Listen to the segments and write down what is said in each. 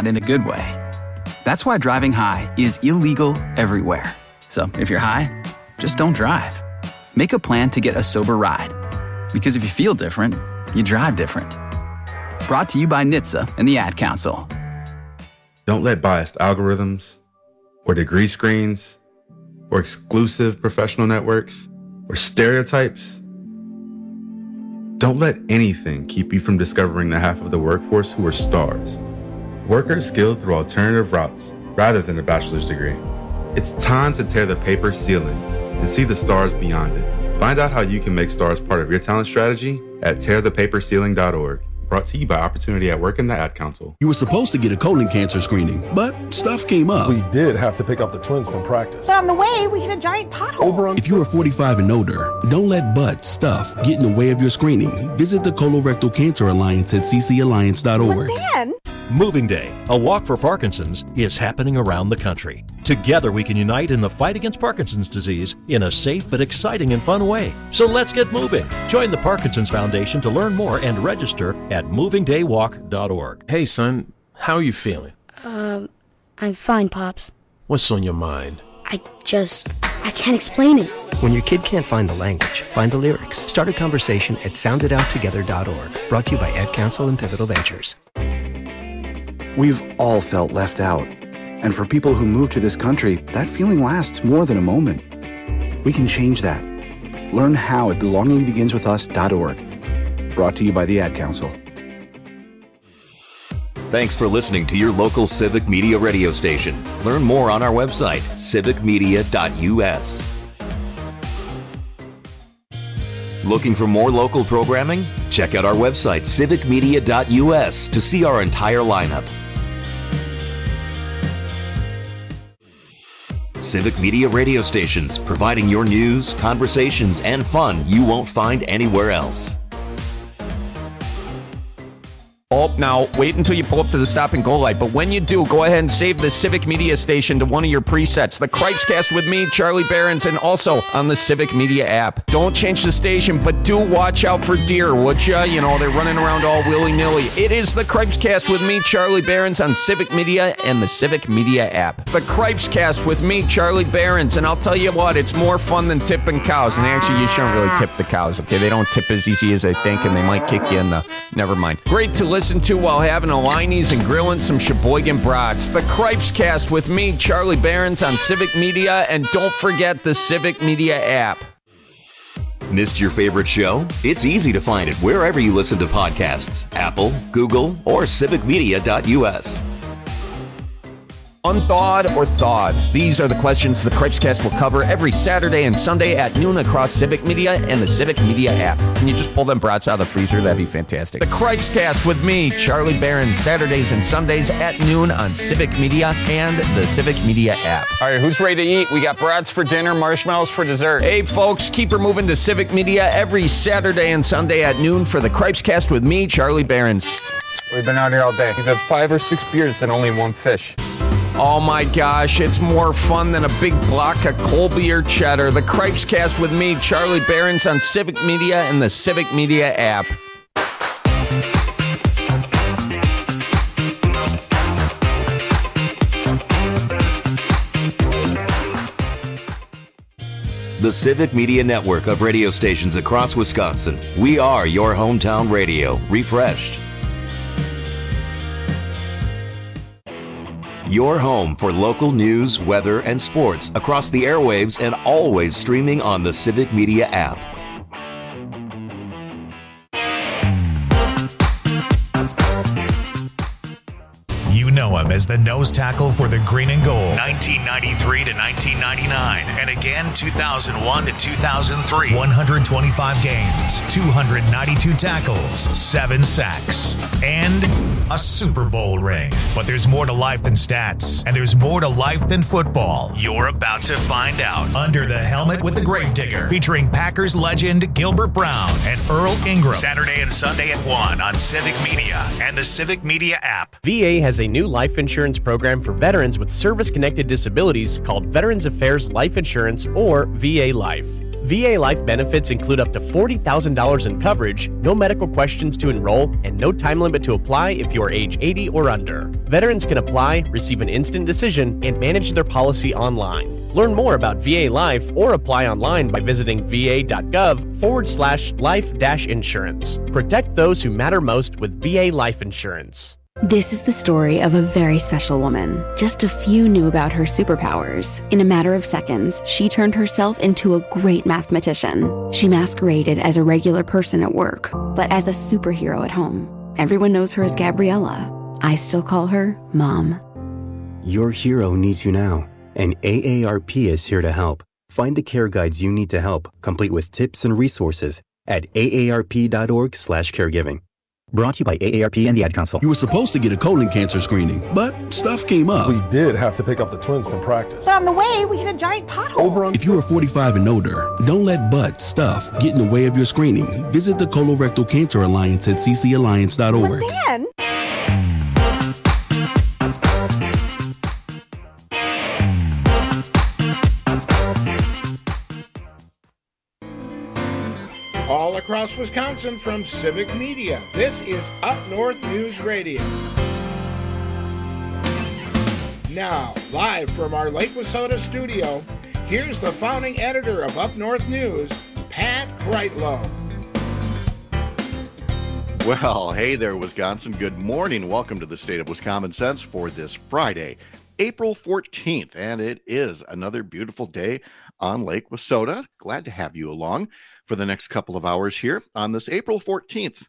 not in a good way. That's why driving high is illegal everywhere. So if you're high, just don't drive. Make a plan to get a sober ride. Because if you feel different, you drive different. Brought to you by NHTSA and the Ad Council. Don't let biased algorithms or degree screens or exclusive professional networks or stereotypes. Don't let anything keep you from discovering the half of the workforce who are stars. Workers skilled through alternative routes rather than a bachelor's degree. It's time to tear the paper ceiling and see the stars beyond it. Find out how you can make stars part of your talent strategy at tearthepaperceiling.org. Brought to you by Opportunity at Work and the Ad Council. You were supposed to get a colon cancer screening, but stuff came up. We did have to pick up the twins from practice. But on the way, we hit a giant pothole. If you are 45 and older, don't let butt stuff get in the way of your screening. Visit the Colorectal Cancer Alliance at ccalliance.org. But then... Moving Day, a walk for Parkinson's, is happening around the country. Together we can unite in the fight against Parkinson's disease in a safe but exciting and fun way. So let's get moving. Join the Parkinson's Foundation to learn more and register at movingdaywalk.org. Hey son, how are you feeling? I'm fine, Pops. What's on your mind? I can't explain it. When your kid can't find the language, find the lyrics. Start a conversation at soundedouttogether.org. Brought to you by Ad Council and Pivotal Ventures. We've all felt left out. And for people who move to this country, that feeling lasts more than a moment. We can change that. Learn how at belongingbeginswithus.org. Brought to you by the Ad Council. Thanks for listening to your local Civic Media radio station. Learn more on our website, civicmedia.us. Looking for more local programming? Check out our website, civicmedia.us, to see our entire lineup. Civic Media radio stations, providing your news, conversations, and fun you won't find anywhere else. Oh, now, wait until you pull up to the stop and go light. But when you do, go ahead and save the Civic Media station to one of your presets. The Cripescast with me, Charlie Behrens, and also on the Civic Media app. Don't change the station, but do watch out for deer, would ya? You know, they're running around all willy-nilly. It is the Cripescast with me, Charlie Behrens, on Civic Media and the Civic Media app. The Cripescast with me, Charlie Behrens, and I'll tell you what, it's more fun than tipping cows. And actually, you shouldn't really tip the cows, okay? They don't tip as easy as they think, and they might kick you in the... Never mind. Great to listen to while having a Liney's and grilling some Sheboygan brats. The Cripescast with me, Charlie Behrens, on Civic Media, and don't forget the Civic Media app. Missed your favorite show? It's easy to find it wherever you listen to podcasts. Apple, Google, or civicmedia.us. Unthawed or thawed? These are the questions the Cripescast will cover every Saturday and Sunday at noon across Civic Media and the Civic Media app. Can you just pull them brats out of the freezer? That'd be fantastic. The Cripescast with me, Charlie Behrens, Saturdays and Sundays at noon on Civic Media and the Civic Media app. All right, who's ready to eat? We got brats for dinner, marshmallows for dessert. Hey, folks, keep her moving to Civic Media every Saturday and Sunday at noon for the Cripescast with me, Charlie Behrens. We've been out here all day. We've had 5 or 6 beers and only 1 fish. Oh my gosh, it's more fun than a big block of Colby or cheddar. The Cripescast with me, Charlie Behrens, on Civic Media and the Civic Media app. The Civic Media network of radio stations across Wisconsin. We are your hometown radio, refreshed. Your home for local news, weather, and sports across the airwaves and always streaming on the Civic Media app. You know him as the nose tackle for the Green and Gold, 1993 to 1999, and again 2001 to 2003. 125 games, 292 tackles, 7 sacks, and a Super Bowl ring. But there's more to life than stats, and there's more to life than football. You're about to find out. Under the Helmet with the Gravedigger, featuring Packers legend Gilbert Brown and Earl Ingram. Saturday and Sunday at 1 on Civic Media and the Civic Media app. VA has a new life insurance program for veterans with service-connected disabilities called Veterans Affairs Life Insurance, or VA Life. VA life benefits include up to $40,000 in coverage, no medical questions to enroll, and no time limit to apply if you are age 80 or under. Veterans can apply, receive an instant decision, and manage their policy online. Learn more about VA Life or apply online by visiting va.gov/life-insurance. Protect those who matter most with VA Life Insurance. This is the story of a very special woman. Just a few knew about her superpowers. In a matter of seconds, she turned herself into a great mathematician. She masqueraded as a regular person at work, but as a superhero at home. Everyone knows her as Gabriella. I still call her Mom. Your hero needs you now, and AARP is here to help. Find the care guides you need to help, complete with tips and resources at aarp.org/caregiving. Brought to you by AARP and the Ad Council. You were supposed to get a colon cancer screening, but stuff came up. We did have to pick up the twins from practice. But on the way, we hit a giant pothole. If you are 45 and older, don't let butt stuff get in the way of your screening. Visit the Colorectal Cancer Alliance at ccalliance.org. But then... All across Wisconsin from Civic Media, this is Up North News Radio. Now, live from our Lake Wissota studio, here's the founding editor of Up North News, Pat Kreitlow. Well, hey there, Wisconsin. Good morning. Welcome to the State of Wisconsin Sense for this Friday, April 14th, and it is another beautiful day on Lake Wissota. Glad to have you along for the next couple of hours here on this April 14th,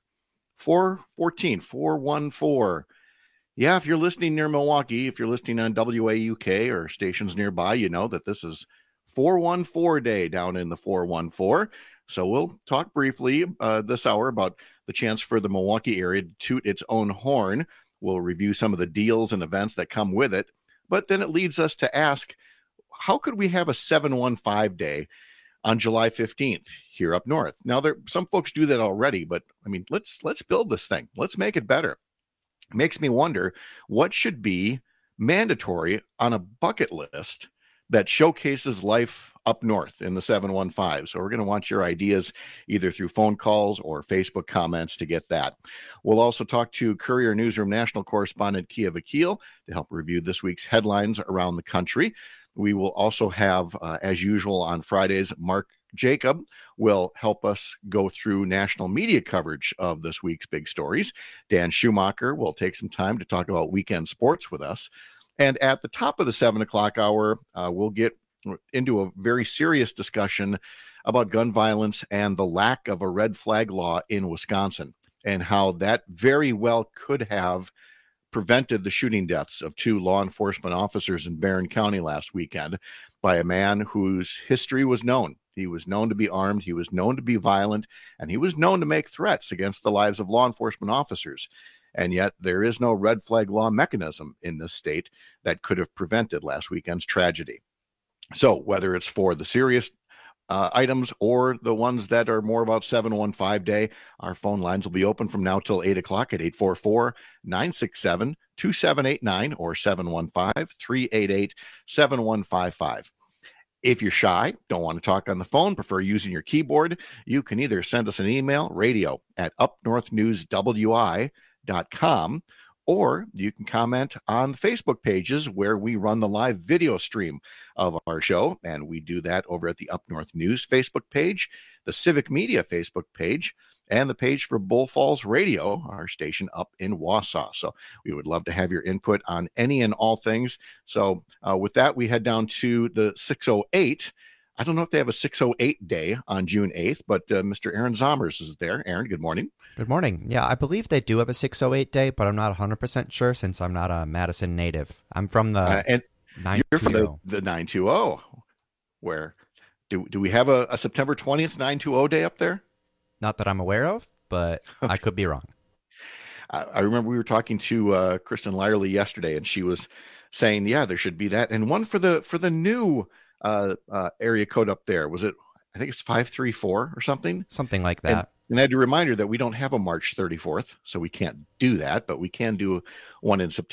414. Yeah, if you're listening near Milwaukee, if you're listening on WAUK or stations nearby, you know that this is 414 day down in the 414. So we'll talk briefly this hour about the chance for the Milwaukee area to toot its own horn. We'll review some of the deals and events that come with it. But then it leads us to ask, how could we have a 715 day on July 15th here up north? Now, some folks do that already, but I mean, let's build this thing. Let's make it better. It makes me wonder what should be mandatory on a bucket list that showcases life up north in the 715. So we're going to want your ideas either through phone calls or Facebook comments to get that. We'll also talk to Courier Newsroom national correspondent Kia Vakil to help review this week's headlines around the country. We will also have, as usual on Fridays, Mark Jacob will help us go through national media coverage of this week's big stories. Dan Schumacher will take some time to talk about weekend sports with us. And at the top of the 7 o'clock hour, we'll get into a very serious discussion about gun violence and the lack of a red flag law in Wisconsin, and how that very well could have prevented the shooting deaths of 2 law enforcement officers in Barron County last weekend by a man whose history was known. He was known to be armed, he was known to be violent, and he was known to make threats against the lives of law enforcement officers. And yet there is no red flag law mechanism in this state that could have prevented last weekend's tragedy. So whether it's for the serious items or the ones that are more about 715 day, our phone lines will be open from now till 8 o'clock at 844-967-2789 or 715-388-7155. If you're shy, don't want to talk on the phone, prefer using your keyboard, you can either send us an email, radio@upnorthnewswi.com, or you can comment on the Facebook pages where we run the live video stream of our show. And we do that over at the Up North News Facebook page, the Civic Media Facebook page, and the page for Bull Falls Radio, our station up in Wausau. So we would love to have your input on any and all things. So with that, we head down to the 608. I don't know if they have a 608 day on June 8th, but Mr. Aaron Zomers is there. Aaron, good morning. Good morning. Yeah, I believe they do have a 608 day, but I'm not 100% sure since I'm not a Madison native. I'm from the and 920. You're from the 920. Where do we have a September 20th 920 day up there? Not that I'm aware of, but okay. I could be wrong. I remember we were talking to Kristen Lyerly yesterday, and she was saying, yeah, there should be that. And one for the new area code up there. Was it, I think it's 534 or something? Something like that. And I had to remind her that we don't have a March 34th, so we can't do that, but we can do one in September.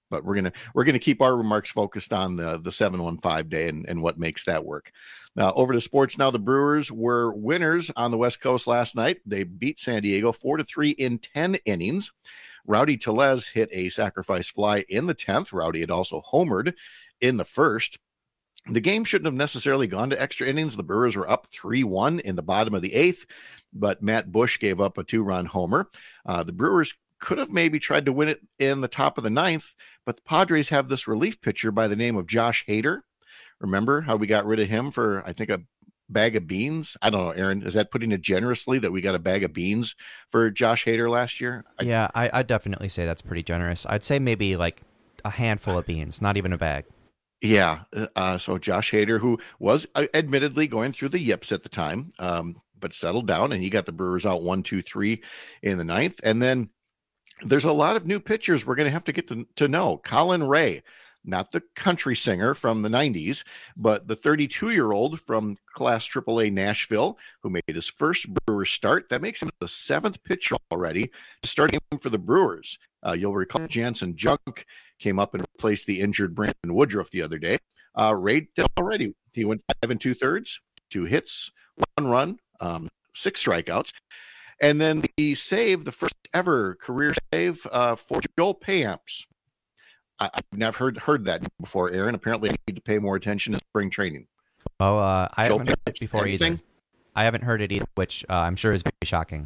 But we're gonna keep our remarks focused on the 715 day and what makes that work. Now over to sports. Now the Brewers were winners on the West Coast last night. They beat San Diego 4-3 in 10 innings. Rowdy Tellez hit a sacrifice fly in the 10th. Rowdy had also homered in the first. The game shouldn't have necessarily gone to extra innings. The Brewers were up 3-1 in the bottom of the 8th, but Matt Bush gave up a 2-run homer. The Brewers could have maybe tried to win it in the top of the 9th, but the Padres have this relief pitcher by the name of Josh Hader. Remember how we got rid of him for, I think, a bag of beans? I don't know, Aaron, is that putting it generously that we got a bag of beans for Josh Hader last year? Yeah, I'd definitely say that's pretty generous. I'd say maybe like a handful of beans, not even a bag. Yeah, so Josh Hader, who was admittedly going through the yips at the time, but settled down, and he got the Brewers out 1-2-3 in the 9th. And then there's a lot of new pitchers we're going to have to get to know. Colin Ray, not the country singer from the 90s, but the 32-year-old from Class AAA Nashville, who made his first Brewers start. That makes him the 7th pitcher already starting for the Brewers. You'll recall Jansen Junk came up and replaced the injured Brandon Woodruff the other day. Ray did already. He went 5 2/3, 2 hits, 1 run, 6 strikeouts. And then the save, the first ever career save for Joel Payamps. I've never heard that before, Aaron. Apparently I need to pay more attention in spring training. Well, I haven't heard it before either. I haven't heard it either, which I'm sure is very shocking.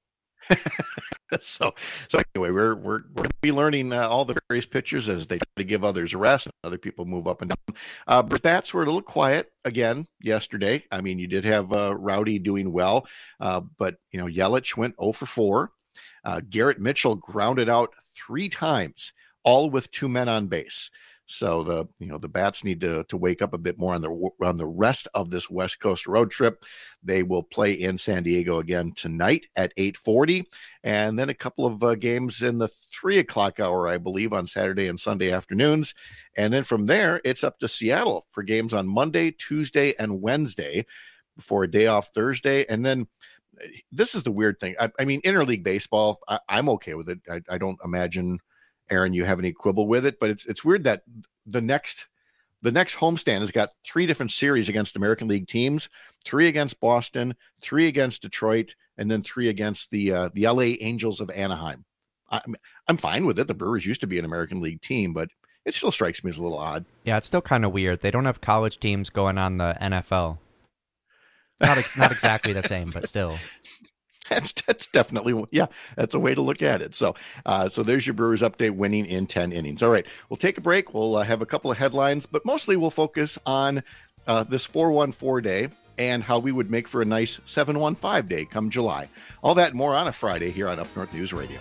So anyway, we're going to be learning all the various pitchers as they try to give others a rest and other people move up and down. But bats were a little quiet again yesterday. I mean, you did have Rowdy doing well, but Yelich went 0 for 4. Garrett Mitchell grounded out 3 times, all with 2 men on base. So the bats need to wake up a bit more on the rest of this West Coast road trip. They will play in San Diego again tonight at 8:40, and then a couple of games in the 3 o'clock hour, I believe, on Saturday and Sunday afternoons. And then from there, it's up to Seattle for games on Monday, Tuesday, and Wednesday before a day off Thursday. And then this is the weird thing. I mean, interleague baseball, I'm okay with it. I don't imagine, Aaron, you have any quibble with it, but it's weird that the next homestand has got 3 different series against American League teams, 3 against Boston, 3 against Detroit, and then 3 against the LA Angels of Anaheim. I'm fine with it. The Brewers used to be an American League team, but it still strikes me as a little odd. Yeah, it's still kind of weird. They don't have college teams going on the NFL. Not exactly the same, but still. That's definitely, yeah, that's a way to look at it. So there's your Brewers update, winning in 10 innings. All right, we'll take a break. We'll have a couple of headlines, but mostly we'll focus on this 414 day and how we would make for a nice 715 day come July. All that and more on a Friday here on Up North News Radio.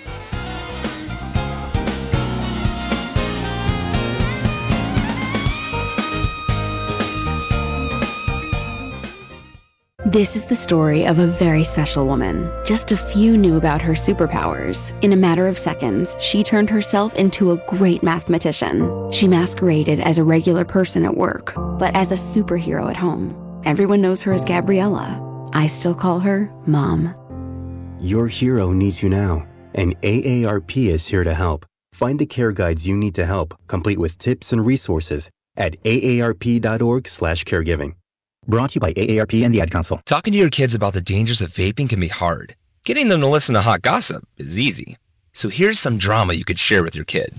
This is the story of a very special woman. Just a few knew about her superpowers. In a matter of seconds, she turned herself into a great mathematician. She masqueraded as a regular person at work, but as a superhero at home. Everyone knows her as Gabriella. I still call her Mom. Your hero needs you now, and AARP is here to help. Find the care guides you need to help, complete with tips and resources at aarp.org/caregiving. Brought to you by AARP and the Ad Council. Talking to your kids about the dangers of vaping can be hard. Getting them to listen to hot gossip is easy. So here's some drama you could share with your kid.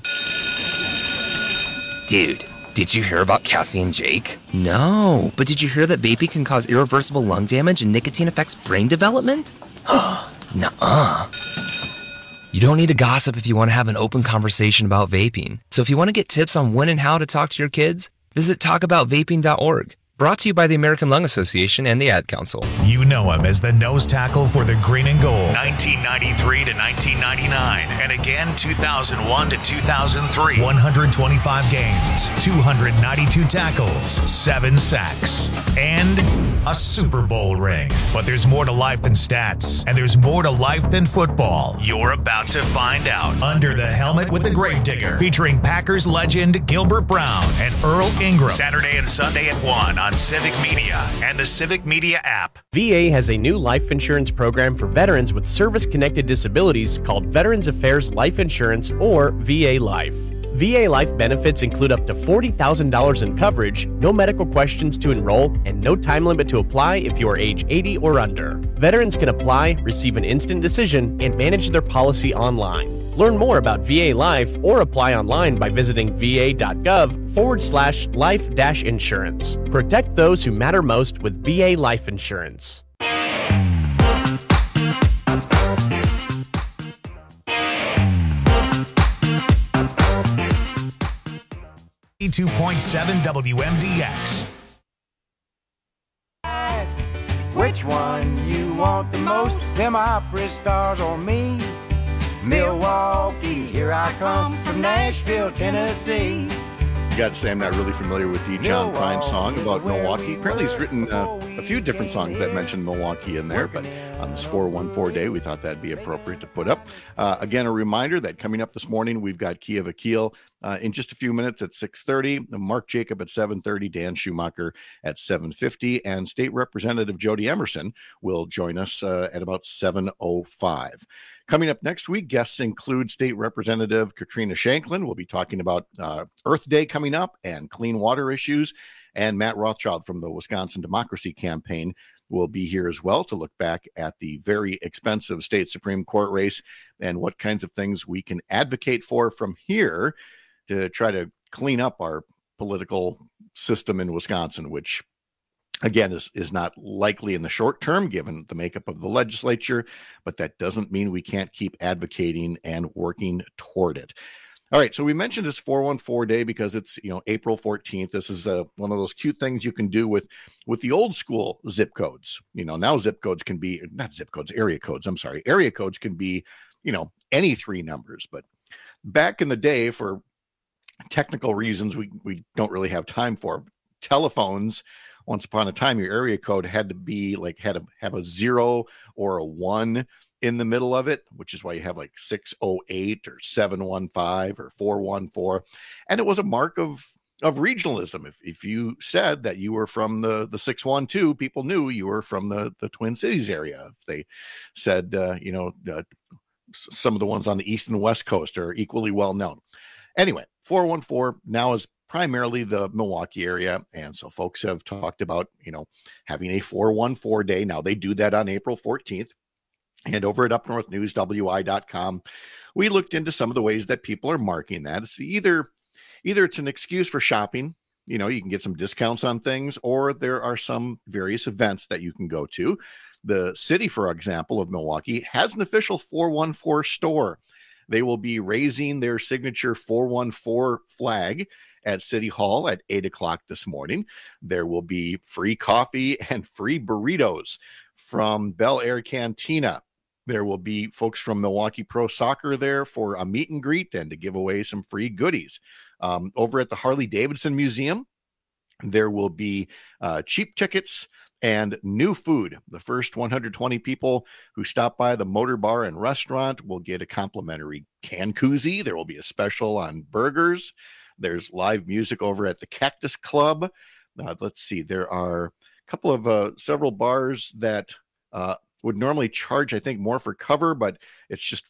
Dude, did you hear about Cassie and Jake? No, but did you hear that vaping can cause irreversible lung damage and nicotine affects brain development? Nuh-uh. You don't need to gossip if you want to have an open conversation about vaping. So if you want to get tips on when and how to talk to your kids, visit talkaboutvaping.org. Brought to you by the American Lung Association and the Ad Council. You know him as the nose tackle for the Green and Gold, 1993 to 1999, and again 2001 to 2003. 125 games, 292 tackles, 7 sacks, and a Super Bowl ring. But there's more to life than stats, and there's more to life than football. You're about to find out. Under the Helmet with the Gravedigger, featuring Packers legend Gilbert Brown and Earl Ingram. Saturday and Sunday at 1 on Civic Media and the Civic Media app. VA has a new life insurance program for veterans with service-connected disabilities called Veterans Affairs Life Insurance, or VA Life. VA Life benefits include up to $40,000 in coverage, no medical questions to enroll, and no time limit to apply if you are age 80 or under. Veterans can apply, receive an instant decision, and manage their policy online. Learn more about VA Life or apply online by visiting va.gov/life-insurance. Protect those who matter most with VA Life Insurance. 2.7 WMDX. Which one you want the most, them opera stars or me? Milwaukee, here I come from Nashville, Tennessee. Got to say, I'm not really familiar with the John Prine song about Milwaukee. Apparently, he's written a few different songs that mention Milwaukee in there, but on this 414 day, we thought that'd be appropriate to put up. Again, a reminder that coming up this morning, we've got Kia Vakil in just a few minutes at 6:30, Mark Jacob at 7:30, Dan Schumacher at 7:50, and State Representative Jody Emerson will join us at about 7:05. Coming up next week, guests include State Representative Katrina Shanklin. We'll be talking about Earth Day coming up and clean water issues. And Matt Rothschild from the Wisconsin Democracy Campaign will be here as well to look back at the very expensive state Supreme Court race and what kinds of things we can advocate for from here to try to clean up our political system in Wisconsin, which again, is not likely in the short term, given the makeup of the legislature, but that doesn't mean we can't keep advocating and working toward it. All right, so we mentioned this 414 day because it's, April 14th. This is one of those cute things you can do with the old school zip codes. Now zip codes can be, not zip codes, area codes. I'm sorry. Area codes can be, any three numbers. But back in the day, for technical reasons we don't really have time for, telephones, once upon a time, your area code had to be had to have a 0 or a 1 in the middle of it, which is why you have 608 or 715 or 414. And it was a mark of regionalism. If you said that you were from the 612, people knew you were from the Twin Cities area. If they said, some of the ones on the East and West Coast are equally well known. Anyway, 414 now is primarily the Milwaukee area. And so folks have talked about, having a 414 day. Now they do that on April 14th. And over at upnorthnewswi.com, we looked into some of the ways that people are marking that. It's either it's an excuse for shopping, you can get some discounts on things, or there are some various events that you can go to. The city, for example, of Milwaukee has an official 414 store. They will be raising their signature 414 flag at City Hall at 8 o'clock this morning. There will be free coffee and free burritos from Bel Air Cantina. There will be folks from Milwaukee Pro Soccer there for a meet and greet and to give away some free goodies. Over at the Harley Davidson Museum, there will be cheap tickets and new food. The first 120 people who stop by the Motor Bar and Restaurant will get a complimentary can koozie. There will be a special on burgers. There's live music over at the Cactus Club. Let's see, there are a couple of several bars that would normally charge, I think, more for cover, but it's just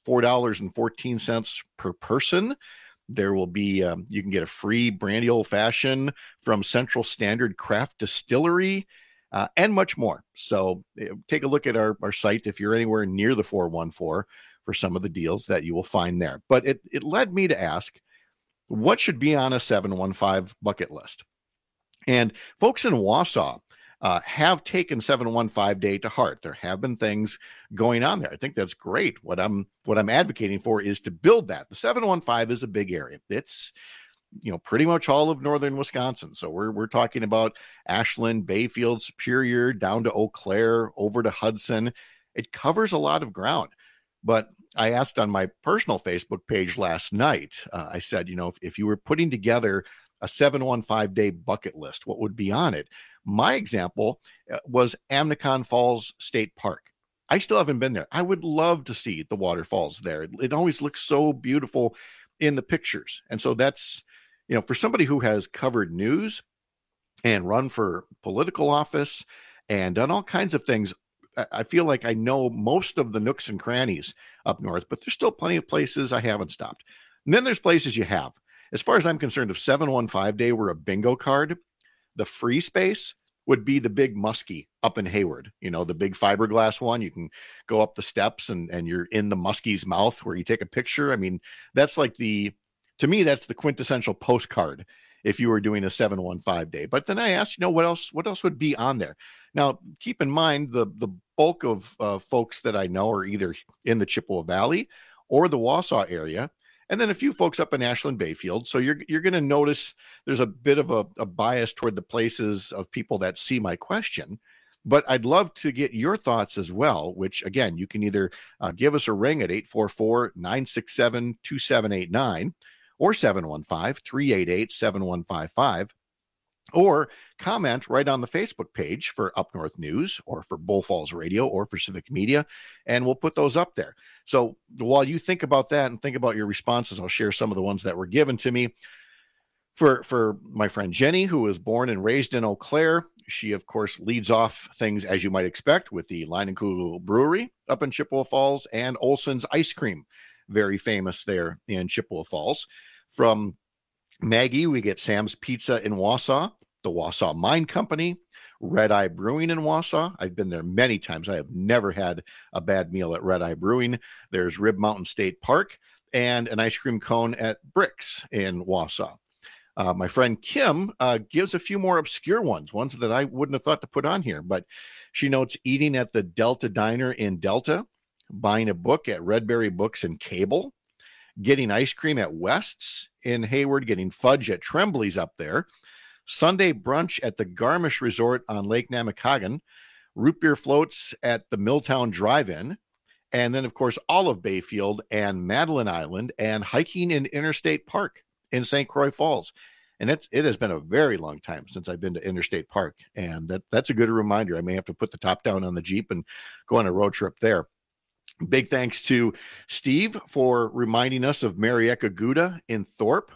$4.14 per person. There will be, you can get a free brandy old fashioned from Central Standard Craft Distillery, and much more. So take a look at our site if you're anywhere near the 414 for some of the deals that you will find there. But it led me to ask, what should be on a 715 bucket list? And folks in Wausau have taken 715 day to heart. There have been things going on there. I think that's great. What I'm advocating for is to build that. The 715 is a big area. It's pretty much all of northern Wisconsin. So we're talking about Ashland, Bayfield, Superior, down to Eau Claire, over to Hudson. It covers a lot of ground. But I asked on my personal Facebook page last night, I said, if you were putting together a 715 day bucket list, what would be on it? My example was Amnicon Falls State Park. I still haven't been there. I would love to see the waterfalls there. It always looks so beautiful in the pictures. And so that's, for somebody who has covered news and run for political office and done all kinds of things, I feel like I know most of the nooks and crannies up north, but there's still plenty of places I haven't stopped. And then there's places you have. as far as I'm concerned, if 715 Day were a bingo card, the free space would be the big muskie up in Hayward, the big fiberglass one. You can go up the steps and you're in the muskie's mouth where you take a picture. I mean, that's like to me, that's the quintessential postcard if you were doing a 715 Day. But then I asked, what else would be on there? Now, keep in mind the bulk of folks that I know are either in the Chippewa Valley or the Wausau area, and then a few folks up in Ashland Bayfield. So you're going to notice there's a bit of a bias toward the places of people that see my question. But I'd love to get your thoughts as well, which, again, you can either give us a ring at 844-967-2789 or 715-388-7155. Or comment right on the Facebook page for Up North News or for Bull Falls Radio or for Civic Media, and we'll put those up there. So while you think about that and think about your responses, I'll share some of the ones that were given to me. For my friend Jenny, who was born and raised in Eau Claire, she, of course, leads off things, as you might expect, with the Leinenkugel Brewery up in Chippewa Falls and Olson's Ice Cream, very famous there in Chippewa Falls. From Maggie, we get Sam's Pizza in Wausau, the Wausau Mine Company, Red Eye Brewing in Wausau. I've been there many times. I have never had a bad meal at Red Eye Brewing. There's Rib Mountain State Park and an ice cream cone at Bricks in Wausau. My friend Kim gives a few more obscure ones that I wouldn't have thought to put on here, but she notes eating at the Delta Diner in Delta, buying a book at Redberry Books and Cable, getting ice cream at West's in Hayward, getting fudge at Tremblay's up there, Sunday brunch at the Garmisch Resort on Lake Namakagon, root beer floats at the Milltown Drive-In, and then, of course, Olive Bayfield and Madeline Island, and hiking in Interstate Park in St. Croix Falls. And it has been a very long time since I've been to Interstate Park, and that's a good reminder. I may have to put the top down on the Jeep and go on a road trip there. Big thanks to Steve for reminding us of Marieka Gouda in Thorpe.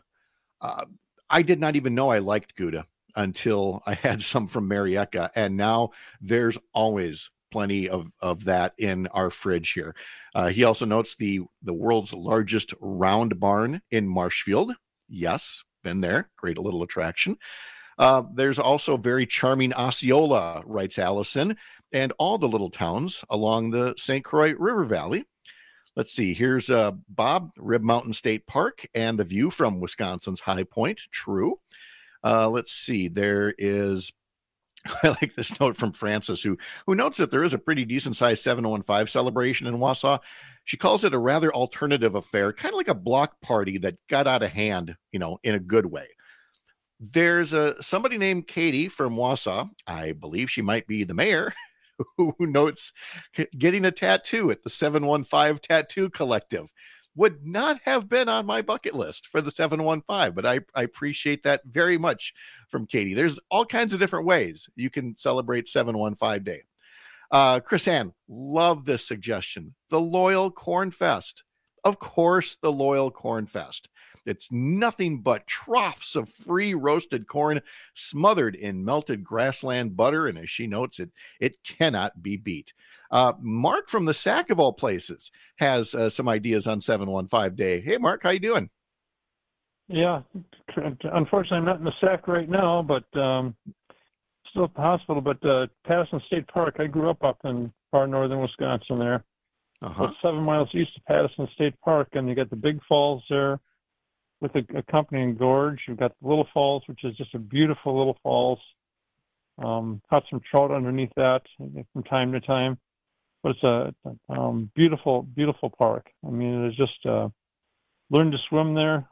I did not even know I liked Gouda until I had some from Marieka, and now there's always plenty of that in our fridge here. He also notes the world's largest round barn in Marshfield. Yes, been there. Great little attraction. There's also very charming Osceola, writes Allison, and all the little towns along the St. Croix River Valley. Let's see. Here's Bob, Rib Mountain State Park, and the view from Wisconsin's High Point. True. Let's see. There is, I like this note from Frances, who notes that there is a pretty decent-sized 715 celebration in Wausau. She calls it a rather alternative affair, kind of like a block party that got out of hand, in a good way. There's somebody named Katie from Wausau. I believe she might be the mayor, who notes getting a tattoo at the 715 Tattoo Collective. Would not have been on my bucket list for the 715, but I appreciate that very much from Katie. There's all kinds of different ways you can celebrate 715 Day. Chris Ann, love this suggestion. The Loyal Corn Fest. Of course, the Loyal Corn Fest. It's nothing but troughs of free roasted corn smothered in melted grassland butter, and as she notes, it cannot be beat. Mark from the Sac, of all places, has some ideas on 715 Day. Hey, Mark, how you doing? Yeah, unfortunately, I'm not in the Sac right now, but still at the hospital. But Patterson State Park, I grew up in far northern Wisconsin there. About 7 miles east of Patterson State Park, and you got the big falls there with the accompanying gorge. You've got the Little Falls, which is just a beautiful little falls. Caught some trout underneath that from time to time. But it's a beautiful, beautiful park. I mean, it's just learn to swim there.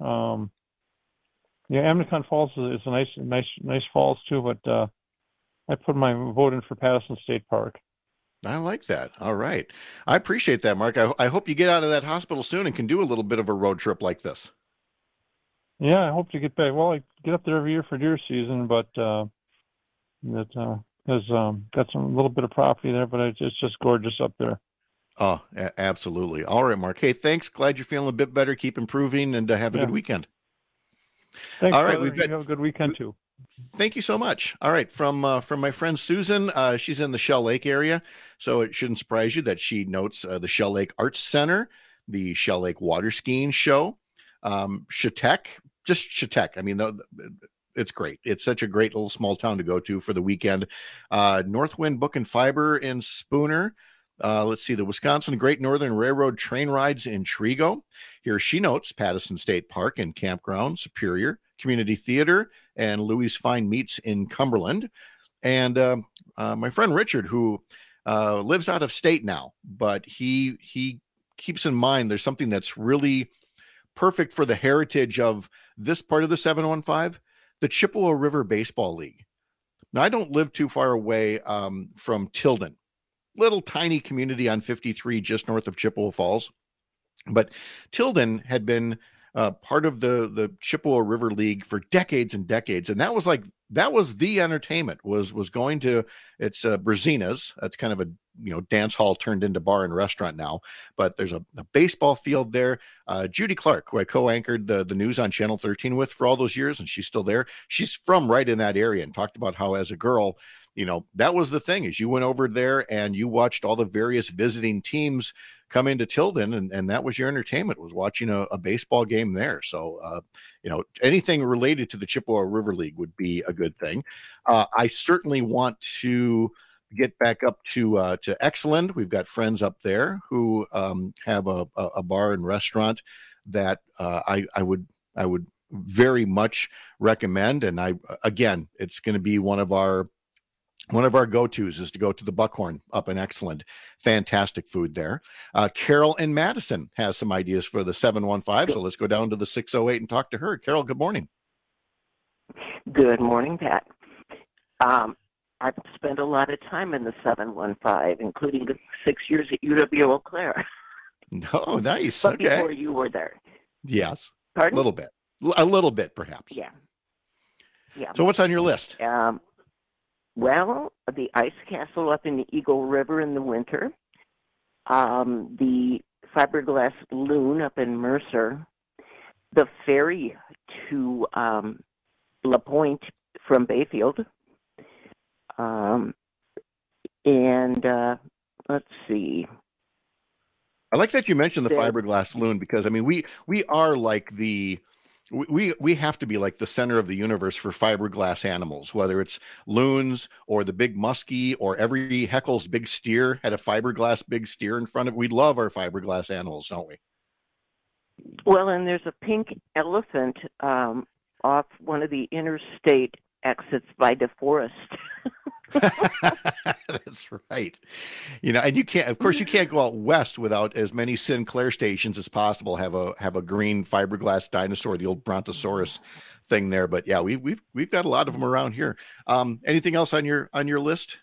Amnicon Falls is a nice falls too. But I put my vote in for Patterson State Park. I like that. All right. I appreciate that, Mark. I hope you get out of that hospital soon and can do a little bit of a road trip like this. Yeah, I hope to get back. Well, I get up there every year for deer season, but got some little bit of property there, but it's just gorgeous up there. Oh, absolutely. All right, Mark. Hey, thanks. Glad you're feeling a bit better. Keep improving, and have a good weekend. Thanks. All right, brother. You have a good weekend too. Thank you so much. All right, from my friend Susan, she's in the Shell Lake area, so it shouldn't surprise you that she notes the Shell Lake Arts Center, the Shell Lake Water Skiing Show, Chautauqua just Chetek. I mean, it's great. It's such a great little small town to go to for the weekend. Northwind Book and Fiber in Spooner. Let's see, the Wisconsin Great Northern Railroad train rides in Trigo. Here she notes Pattison State Park and Campground, Superior, Community Theater, and Louis Fine Meats in Cumberland. And my friend Richard, who lives out of state now, but he keeps in mind there's something that's really perfect for the heritage of this part of the 715, the Chippewa River Baseball League. Now, I don't live too far away from Tilden, little tiny community on 53 just north of Chippewa Falls. But Tilden had been part of the Chippewa River League for decades and decades. And that was the entertainment was going to, it's Brazina's. That's kind of a, dance hall turned into bar and restaurant now, but there's a baseball field there. Judy Clark, who I co-anchored the news on Channel 13 with for all those years, and she's still there. She's from right in that area and talked about how as a girl, that was the thing, is you went over there and you watched all the various visiting teams come into Tilden, and that was your entertainment, was watching a baseball game there. So, anything related to the Chippewa River League would be a good thing. I certainly want to get back up to Exeland. We've got friends up there who have a bar and restaurant that I would very much recommend. And again, it's going to be one of our go-tos is to go to the Buckhorn up in Exeland. Fantastic food there. Carol in Madison has some ideas for the 715. So let's go down to the 608 and talk to her. Carol, good morning. Good morning, Pat. I've spent a lot of time in the 715, including the 6 years at UW Eau Claire. Oh, nice. But okay. Before you were there. Yes. Pardon? A little bit, perhaps. Yeah. So what's on your list? Well, the ice castle up in the Eagle River in the winter, the fiberglass loon up in Mercer, the ferry to La Pointe from Bayfield, and let's see. I like that you mentioned the fiberglass loon, because I mean we are like we have to be like the center of the universe for fiberglass animals, whether it's loons or the big muskie or every Heckle's big steer had a fiberglass big steer in front of it. We love our fiberglass animals, don't we? Well, and there's a pink elephant off one of the interstate exits by DeForest. That's right. And you can't go out west without as many Sinclair stations as possible have a green fiberglass dinosaur, the old Brontosaurus thing there. But yeah, we've got a lot of them around here. Anything else on your list?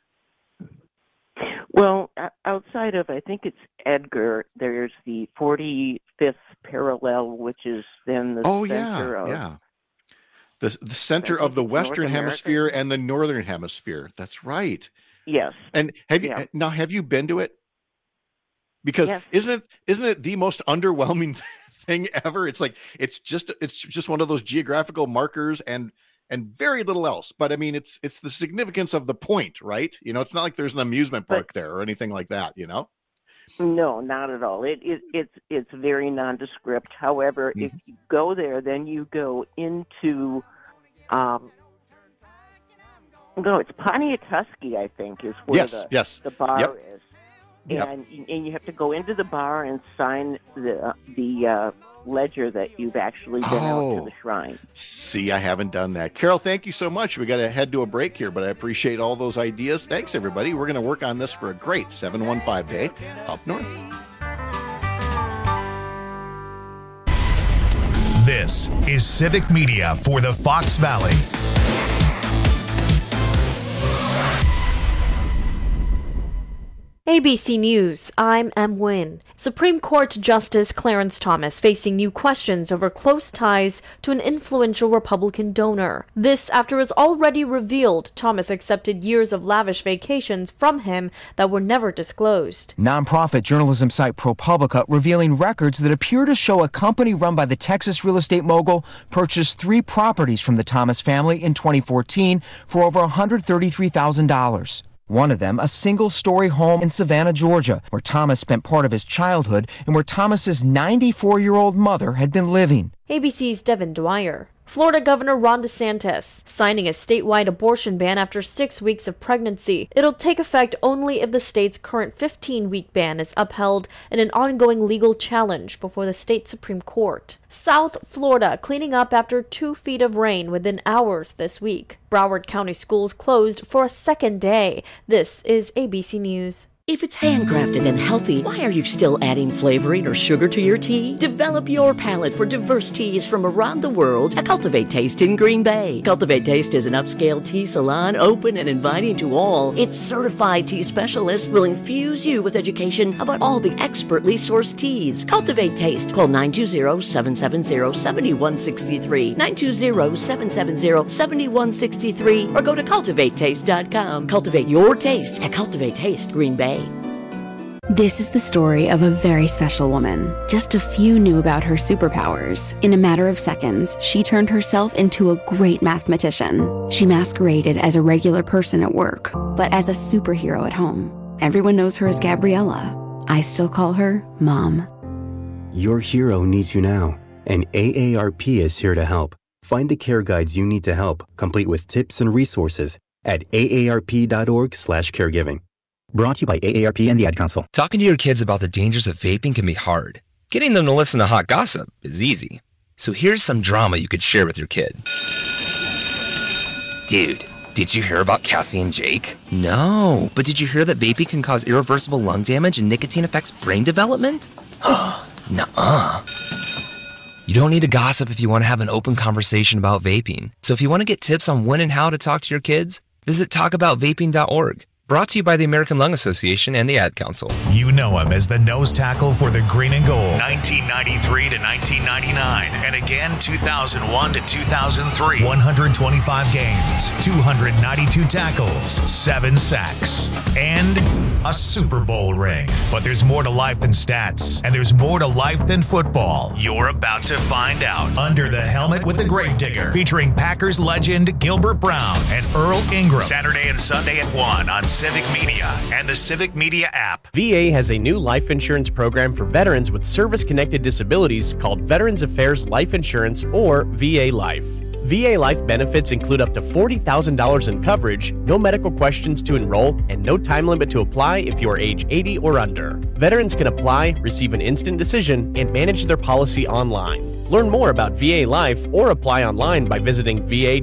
Well, outside of, I think it's Edgar, there's the 45th parallel, which is then the center of... The center of the Western Hemisphere and the Northern Hemisphere. That's right. Yes. And have you been to it? Because isn't it the most underwhelming thing ever? It's like it's just one of those geographical markers and very little else. But I mean, it's the significance of the point, right? It's not like there's an amusement park there or anything like that. No, not at all. It's very nondescript. However, if you go there, then you go into it's Poniatuskee, I think, is where the bar is. And you have to go into the bar and sign the ledger that you've actually been out to the shrine. See, I haven't done that. Carol, thank you so much. We got to head to a break here, but I appreciate all those ideas. Thanks, everybody. We're going to work on this for a great 715 day up north. This is Civic Media for the Fox Valley. ABC News, I'm Em Nguyen. Supreme Court Justice Clarence Thomas facing new questions over close ties to an influential Republican donor. This after it was already revealed Thomas accepted years of lavish vacations from him that were never disclosed. Nonprofit journalism site ProPublica revealing records that appear to show a company run by the Texas real estate mogul purchased 3 properties from the Thomas family in 2014 for over $133,000. One of them, a single-story home in Savannah, Georgia, where Thomas spent part of his childhood and where Thomas's 94-year-old mother had been living. ABC's Devin Dwyer. Florida Governor Ron DeSantis signing a statewide abortion ban after 6 weeks of pregnancy. It'll take effect only if the state's current 15-week ban is upheld in an ongoing legal challenge before the state Supreme Court. South Florida cleaning up after 2 feet of rain within hours this week. Broward County schools closed for a second day. This is ABC News. If it's handcrafted and healthy, why are you still adding flavoring or sugar to your tea? Develop your palate for diverse teas from around the world at Cultivate Taste in Green Bay. Cultivate Taste is an upscale tea salon, open and inviting to all. Its certified tea specialists will infuse you with education about all the expertly sourced teas. Cultivate Taste. Call 920-770-7163, 920-770-7163, or go to cultivatetaste.com. Cultivate your taste at Cultivate Taste Green Bay. This is the story of a very special woman. Just a few knew about her superpowers. In a matter of seconds, she turned herself into a great mathematician. She masqueraded as a regular person at work, but as a superhero at home. Everyone knows her as Gabriella. I still call her Mom. Your hero needs you now, and AARP is here to help. Find the care guides you need to help, complete with tips and resources at aarp.org/caregiving. Brought to you by AARP and the Ad Council. Talking to your kids about the dangers of vaping can be hard. Getting them to listen to hot gossip is easy. So here's some drama you could share with your kid. Dude, did you hear about Cassie and Jake? No, but did you hear that vaping can cause irreversible lung damage and nicotine affects brain development? Nuh-uh. You don't need to gossip if you want to have an open conversation about vaping. So if you want to get tips on when and how to talk to your kids, visit talkaboutvaping.org. Brought to you by the American Lung Association and the Ad Council. You know him as the nose tackle for the Green and Gold, 1993 to 1999, and again 2001 to 2003. 125 games, 292 tackles, 7 sacks, and a Super Bowl ring. But there's more to life than stats, and there's more to life than football. You're about to find out. Under the Helmet with the Gravedigger, featuring Packers legend Gilbert Brown and Earl Ingram. Saturday and Sunday at 1 on Civic Media and the Civic Media app. VA has a new life insurance program for veterans with service-connected disabilities called Veterans Affairs Life Insurance, or VA Life. VA Life benefits include up to $40,000 in coverage, no medical questions to enroll, and no time limit to apply if you are age 80 or under. Veterans can apply, receive an instant decision, and manage their policy online. Learn more about VA Life or apply online by visiting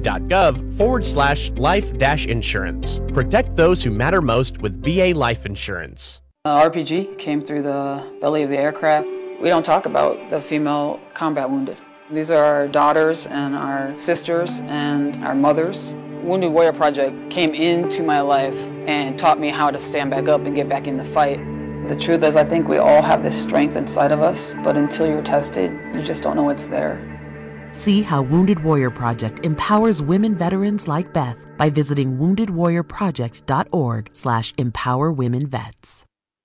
va.gov/life-insurance. Protect those who matter most with VA Life Insurance. RPG came through the belly of the aircraft. We don't talk about the female combat wounded. These are our daughters and our sisters and our mothers. Wounded Warrior Project came into my life and taught me how to stand back up and get back in the fight. The truth is, I think we all have this strength inside of us, but until you're tested, you just don't know it's there. See how Wounded Warrior Project empowers women veterans like Beth by visiting woundedwarriorproject.org/empowerwomenvets.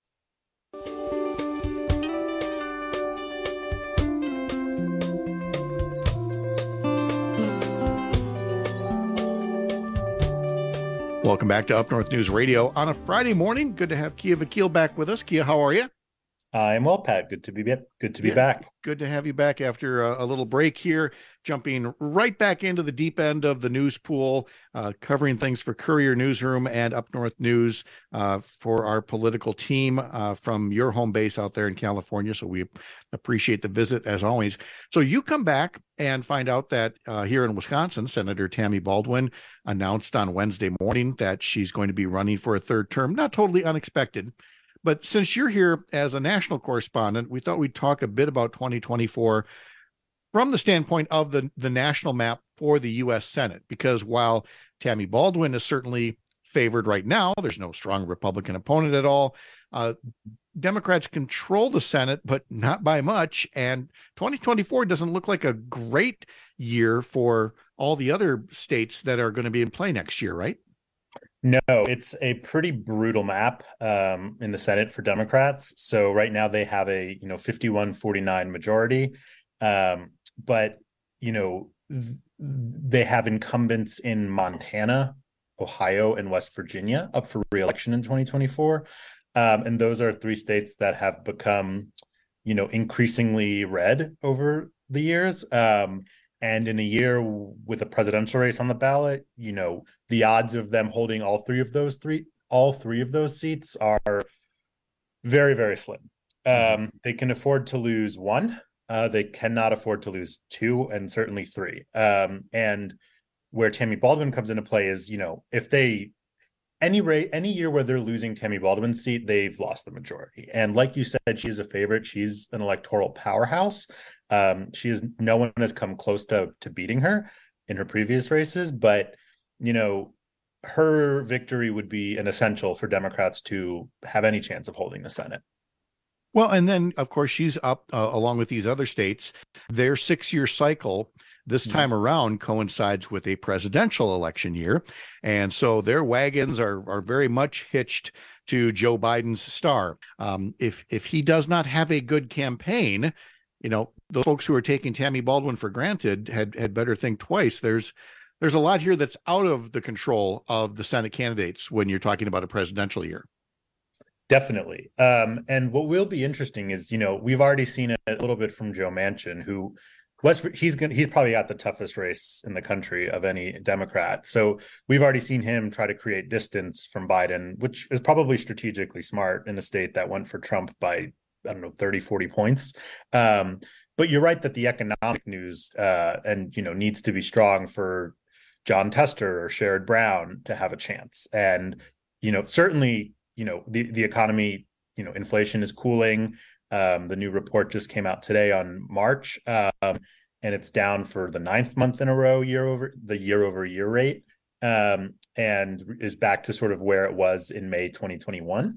Welcome back to Up North News Radio on a Friday morning. Good to have Kia Vakil back with us. Kia, how are you? I'm well, Pat. Good to be back. Good to have you back after a little break here, jumping right back into the deep end of the news pool, covering things for Courier Newsroom and Up North News for our political team from your home base out there in California. So we appreciate the visit as always. So you come back and find out that here in Wisconsin, Senator Tammy Baldwin announced on Wednesday morning that she's going to be running for a third term. Not totally unexpected. But since you're here as a national correspondent, we thought we'd talk a bit about 2024 from the standpoint of the national map for the U.S. Senate, because while Tammy Baldwin is certainly favored right now, there's no strong Republican opponent at all. Democrats control the Senate, but not by much. And 2024 doesn't look like a great year for all the other states that are going to be in play next year, right? No, it's a pretty brutal map in the Senate for Democrats. So right now they have a 51-49 majority, but they have incumbents in Montana, Ohio, and West Virginia up for re-election in 2024. And those are 3 states that have become, increasingly red over the years. And in a year with a presidential race on the ballot, the odds of them holding all three of those seats are very, very slim. They can afford to lose 1. They cannot afford to lose 2, and certainly 3. And where Tammy Baldwin comes into play is, if they any year where they're losing Tammy Baldwin's seat, they've lost the majority. And like you said, she's a favorite. She's an electoral powerhouse. No one has come close to beating her in her previous races, but her victory would be an essential for Democrats to have any chance of holding the Senate. Well, and then of course she's up along with these other states. Their 6-year cycle this time around coincides with a presidential election year. And so their wagons are very much hitched to Joe Biden's star. If he does not have a good campaign, those folks who are taking Tammy Baldwin for granted had better think twice. There's a lot here that's out of the control of the Senate candidates when you're talking about a presidential year. Definitely. And what will be interesting is, we've already seen it a little bit from Joe Manchin, who he's probably got the toughest race in the country of any Democrat. So we've already seen him try to create distance from Biden, which is probably strategically smart in a state that went for Trump by, 30, 40 points. But you're right that the economic news needs to be strong for John Tester or Sherrod Brown to have a chance. And, certainly, the economy, inflation is cooling. The new report just came out today on March, and it's down for the 9th month in a row year-over-year rate, and is back to sort of where it was in May 2021.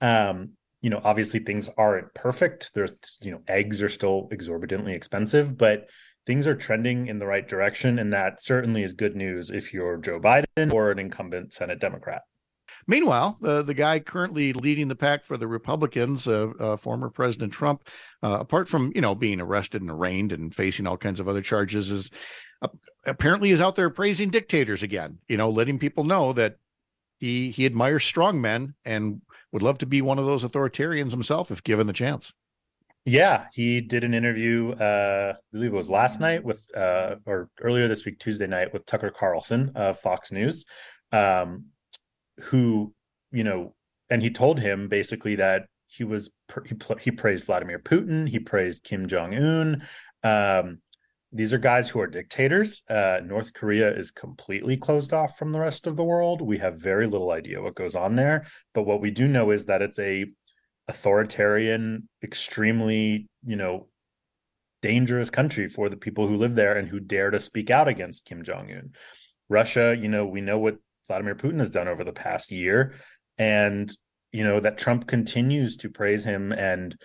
Obviously things aren't perfect. There's, eggs are still exorbitantly expensive, but things are trending in the right direction, and that certainly is good news if you're Joe Biden or an incumbent Senate Democrat. Meanwhile, the guy currently leading the pack for the Republicans, former President Trump, apart from, being arrested and arraigned and facing all kinds of other charges, is apparently is out there praising dictators again, letting people know that he admires strong men and would love to be one of those authoritarians himself if given the chance. Yeah, he did an interview, I believe it was last night or earlier this week, Tuesday night, with Tucker Carlson of Fox News. Who, and he told him basically that he praised Vladimir Putin, he praised Kim Jong-un. These are guys who are dictators. North Korea is completely closed off from the rest of the world. We have very little idea what goes on there, but what we do know is that it's a authoritarian, extremely, dangerous country for the people who live there and who dare to speak out against Kim Jong-un. Russia, we know what Vladimir Putin has done over the past year, and that Trump continues to praise him and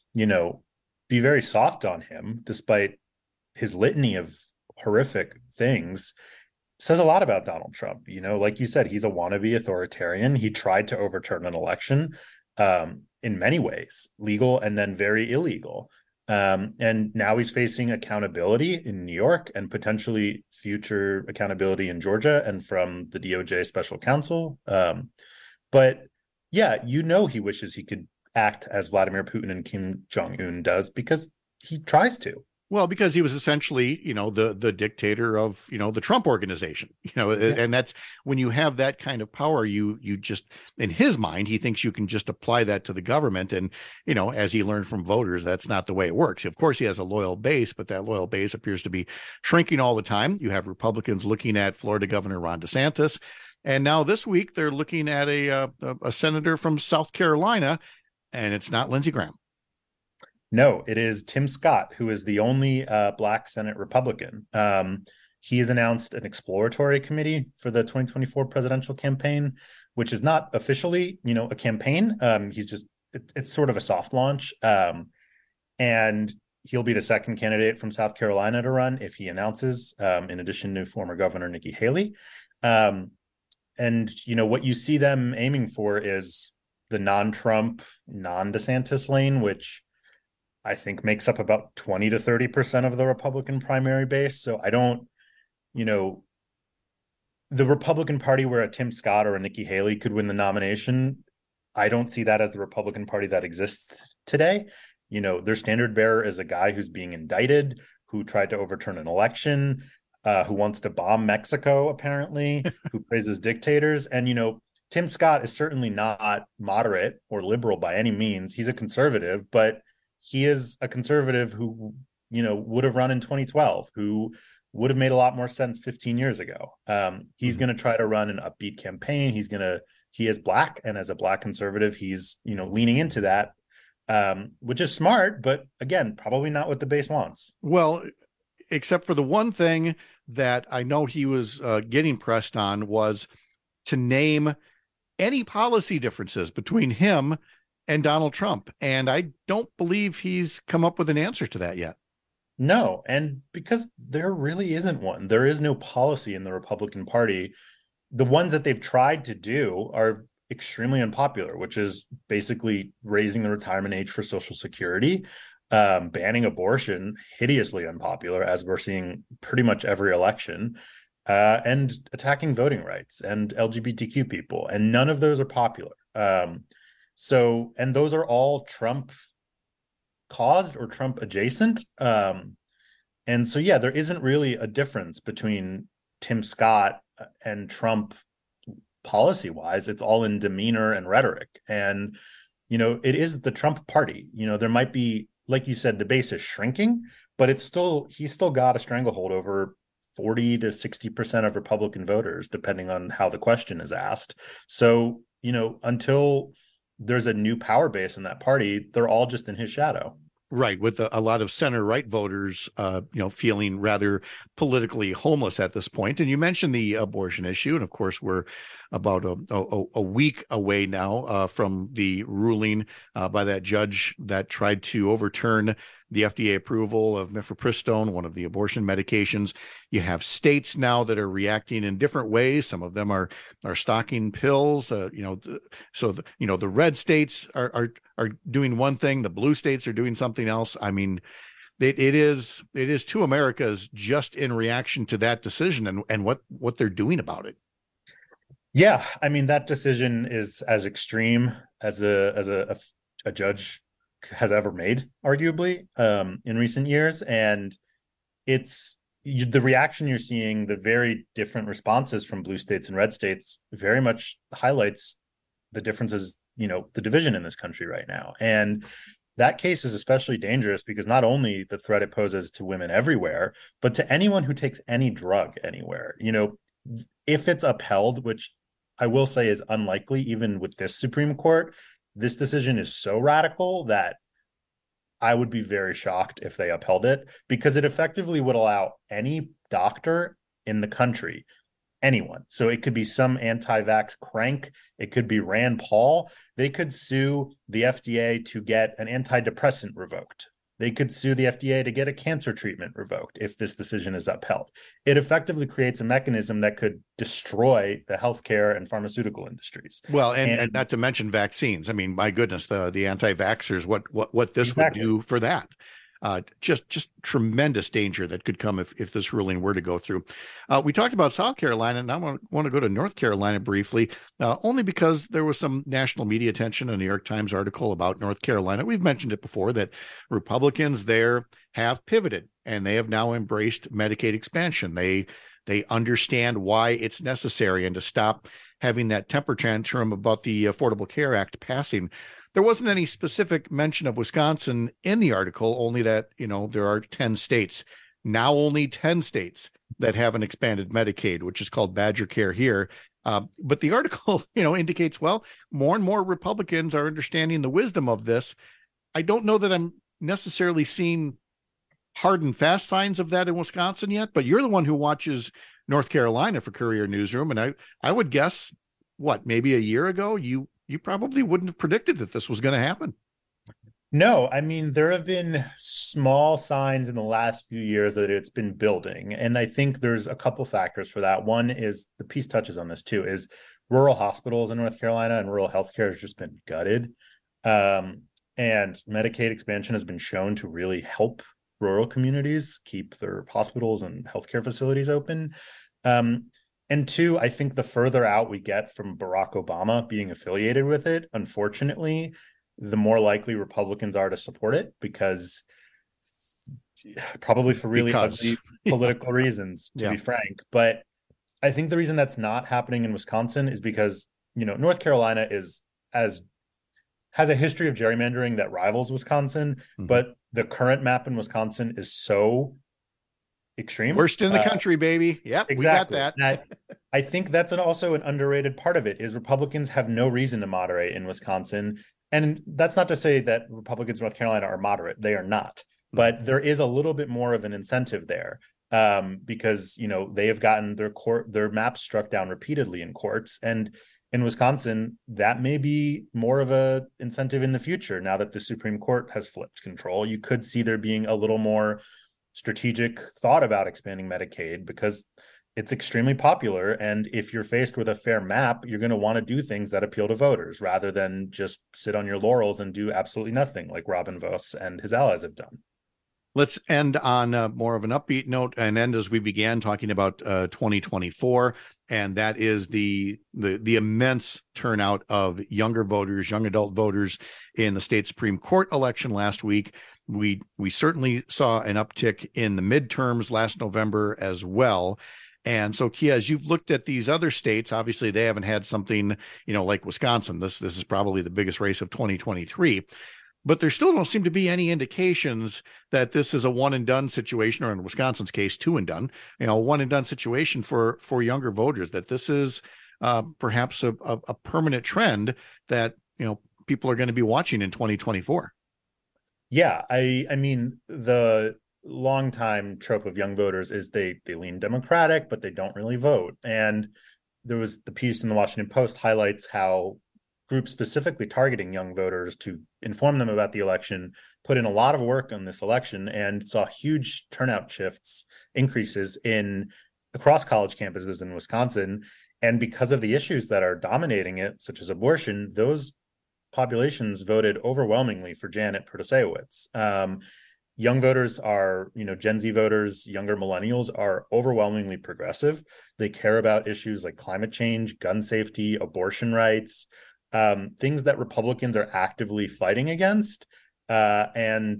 be very soft on him despite his litany of horrific things, says a lot about Donald Trump. Like you said, he's a wannabe authoritarian. He tried to overturn an election in many ways, legal and then very illegal. And now he's facing accountability in New York and potentially future accountability in Georgia and from the DOJ special counsel. But yeah, he wishes he could act as Vladimir Putin and Kim Jong-un does, because he tries to. Well, because he was essentially, the dictator of, the Trump organization, and that's when you have that kind of power, you just, in his mind, he thinks you can just apply that to the government. And, as he learned from voters, that's not the way it works. Of course, he has a loyal base, but that loyal base appears to be shrinking all the time. You have Republicans looking at Florida Governor Ron DeSantis. And now this week, they're looking at a senator from South Carolina, and it's not Lindsey Graham. No, it is Tim Scott, who is the only Black Senate Republican. He has announced an exploratory committee for the 2024 presidential campaign, which is not officially, a campaign. It's sort of a soft launch. And he'll be the second candidate from South Carolina to run if he announces, in addition to former Governor Nikki Haley. And, what you see them aiming for is the non-Trump, non-DeSantis lane, which I think makes up about 20 to 30% of the Republican primary base. So I don't, the Republican Party where a Tim Scott or a Nikki Haley could win the nomination, I don't see that as the Republican Party that exists today. Their standard bearer is a guy who's being indicted, who tried to overturn an election, who wants to bomb Mexico, apparently, who praises dictators. And, Tim Scott is certainly not moderate or liberal by any means. He's a conservative, but he is a conservative who, would have run in 2012, who would have made a lot more sense 15 years ago. He's going to try to run an upbeat campaign. He is Black, and as a Black conservative, he's, leaning into that, which is smart, but again, probably not what the base wants. Well, except for the one thing that I know he was getting pressed on was to name any policy differences between him and Donald Trump. And I don't believe he's come up with an answer to that yet. No, and because there really isn't one. There is no policy in the Republican Party. The ones that they've tried to do are extremely unpopular, which is basically raising the retirement age for Social Security, banning abortion, hideously unpopular, as we're seeing pretty much every election, and attacking voting rights and LGBTQ people. And none of those are popular. And those are all Trump caused or Trump adjacent. And so, yeah, there isn't really a difference between Tim Scott and Trump policy wise. It's all in demeanor and rhetoric. And, it is the Trump party. There might be, like you said, the base is shrinking, but he's still got a stranglehold over 40 to 60% of Republican voters, depending on how the question is asked. So, until there's a new power base in that party, they're all just in his shadow. Right, with a lot of center-right voters, feeling rather politically homeless at this point. And you mentioned the abortion issue, and of course, we're about a week away now from the ruling by that judge that tried to overturn the FDA approval of mifepristone, one of the abortion medications. You have states now that are reacting in different ways. Some of them are stocking pills. The red states are doing one thing. The blue states are doing something else. I mean, it is two Americas just in reaction to that decision and what they're doing about it. Yeah, I mean, that decision is as extreme as a judge has ever made, arguably, in recent years. And it's the reaction you're seeing, the very different responses from blue states and red states very much highlights the differences, the division in this country right now. And that case is especially dangerous because not only the threat it poses to women everywhere, but to anyone who takes any drug anywhere. If it's upheld, which I will say is unlikely, even with this Supreme Court, this decision is so radical that I would be very shocked if they upheld it, because it effectively would allow any doctor in the country, anyone. So it could be some anti-vax crank. It could be Rand Paul. They could sue the FDA to get an antidepressant revoked. They could sue the FDA to get a cancer treatment revoked if this decision is upheld. It effectively creates a mechanism that could destroy the healthcare and pharmaceutical industries. Well, and not to mention vaccines. I mean, my goodness, the anti-vaxxers, what this exactly would do for that. Just tremendous danger that could come if this ruling were to go through. We talked about South Carolina, and I want to go to North Carolina briefly, only because there was some national media attention, a New York Times article about North Carolina. We've mentioned it before that Republicans there have pivoted, and they have now embraced Medicaid expansion. They understand why it's necessary, and to stop having that temper tantrum about the Affordable Care Act passing. There wasn't any specific mention of Wisconsin in the article, only that, there are 10 states, now only 10 states that have an expanded Medicaid, which is called Badger Care here. But the article, indicates, well, more and more Republicans are understanding the wisdom of this. I don't know that I'm necessarily seeing hard and fast signs of that in Wisconsin yet, but you're the one who watches North Carolina for Courier Newsroom. And I would guess, maybe a year ago, you probably wouldn't have predicted that this was going to happen. No, I mean, there have been small signs in the last few years that it's been building. And I think there's a couple factors for that. One is, the piece touches on this too, is rural hospitals in North Carolina and rural healthcare has just been gutted. And Medicaid expansion has been shown to really help rural communities keep their hospitals and healthcare facilities open. And two, I think the further out we get from Barack Obama being affiliated with it, unfortunately, the more likely Republicans are to support it, because probably for really ugly political reasons, to be frank. But I think the reason that's not happening in Wisconsin is because, North Carolina has a history of gerrymandering that rivals Wisconsin, but the current map in Wisconsin is so extreme. Worst in the country, baby. Yep, exactly. We got that. I think that's also an underrated part of it, is Republicans have no reason to moderate in Wisconsin. And that's not to say that Republicans in North Carolina are moderate. They are not. But there is a little bit more of an incentive there, because, they have gotten their maps struck down repeatedly in courts. And in Wisconsin, that may be more of a incentive in the future. Now that the Supreme Court has flipped control, you could see there being a little more strategic thought about expanding Medicaid, because it's extremely popular. And if you're faced with a fair map, you're going to want to do things that appeal to voters rather than just sit on your laurels and do absolutely nothing like Robin Vos and his allies have done. Let's end on more of an upbeat note and end as we began, talking about 2024. And that is the immense turnout of younger voters, young adult voters in the state Supreme Court election last week. We certainly saw an uptick in the midterms last November as well. And so, Kia, as you've looked at these other states, obviously they haven't had something, like Wisconsin. This is probably the biggest race of 2023. But there still don't seem to be any indications that this is a one and done situation, or in Wisconsin's case, two and done, one and done situation for younger voters, that this is perhaps a permanent trend that, people are going to be watching in 2024. Yeah. I mean, the longtime trope of young voters is they lean Democratic, but they don't really vote. And there was the piece in the Washington Post highlights how groups specifically targeting young voters to inform them about the election put in a lot of work on this election and saw huge turnout increases across college campuses in Wisconsin. And because of the issues that are dominating it, such as abortion, those populations voted overwhelmingly for Janet Protasiewicz. Young voters are, Gen Z voters, younger millennials are overwhelmingly progressive. They care about issues like climate change, gun safety, abortion rights, things that Republicans are actively fighting against. And,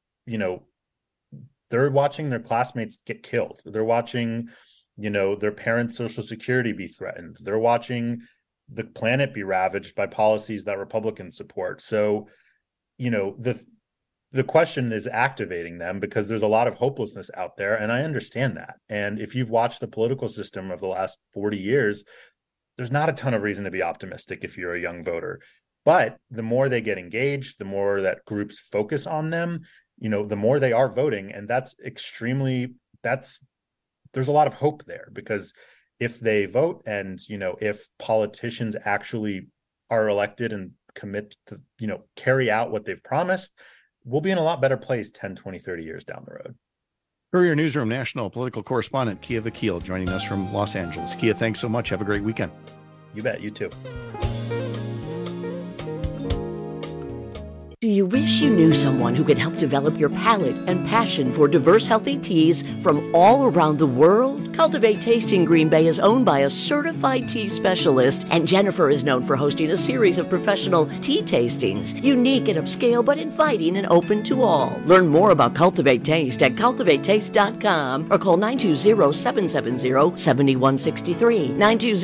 they're watching their classmates get killed. They're watching, their parents' Social Security be threatened. They're watching the planet be ravaged by policies that Republicans support. So, the question is activating them, because there's a lot of hopelessness out there. And I understand that. And if you've watched the political system of the last 40 years, there's not a ton of reason to be optimistic if you're a young voter. But the more they get engaged, the more that groups focus on them, the more they are voting. And there's a lot of hope there, because if they vote and, if politicians actually are elected and commit to, carry out what they've promised, we'll be in a lot better place 10, 20, 30 years down the road. Courier Newsroom national political correspondent Kia Vakil joining us from Los Angeles. Kia, thanks so much. Have a great weekend. You bet. You too. Do you wish you knew someone who could help develop your palate and passion for diverse, healthy teas from all around the world? Cultivate Taste in Green Bay is owned by a certified tea specialist, and Jennifer is known for hosting a series of professional tea tastings, unique and upscale but inviting and open to all. Learn more about Cultivate Taste at cultivatetaste.com or call 920-770-7163.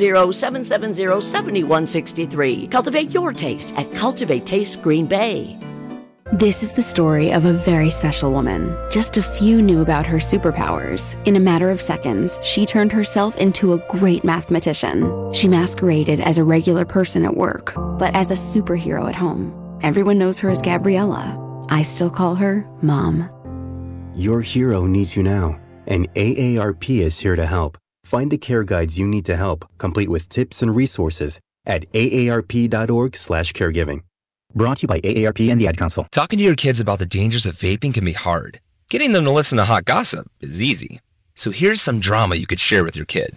920-770-7163. Cultivate your taste at Cultivate Taste Green Bay. This is the story of a very special woman. Just a few knew about her superpowers. In a matter of seconds, she turned herself into a great mathematician. She masqueraded as a regular person at work, but as a superhero at home. Everyone knows her as Gabriella. I still call her Mom. Your hero needs you now, and AARP is here to help. Find the care guides you need to help, complete with tips and resources at aarp.org/caregiving. Brought to you by AARP and the Ad Council. Talking to your kids about the dangers of vaping can be hard. Getting them to listen to hot gossip is easy. So here's some drama you could share with your kid.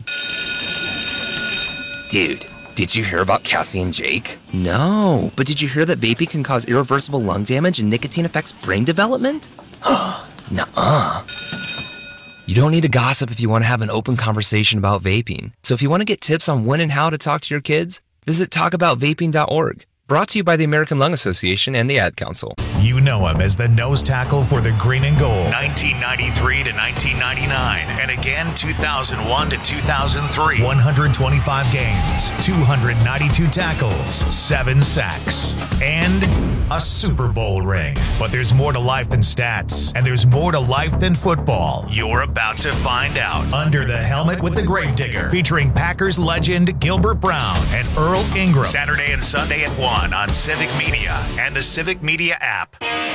Dude, did you hear about Cassie and Jake? No, but did you hear that vaping can cause irreversible lung damage and nicotine affects brain development? Nuh-uh. You don't need to gossip if you want to have an open conversation about vaping. So if you want to get tips on when and how to talk to your kids, visit talkaboutvaping.org. Brought to you by the American Lung Association and the Ad Council. You know him as the nose tackle for the Green and Gold, 1993 to 1999, and again 2001 to 2003. 125 games, 292 tackles, 7 sacks, and a Super Bowl ring. But there's more to life than stats, and there's more to life than football. You're about to find out. Under the Helmet with the Gravedigger, featuring Packers legend Gilbert Brown and Earl Ingram. Saturday and Sunday at 1 on Civic Media and the Civic Media app.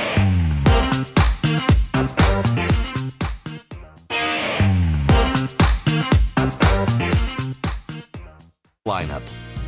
Lineup.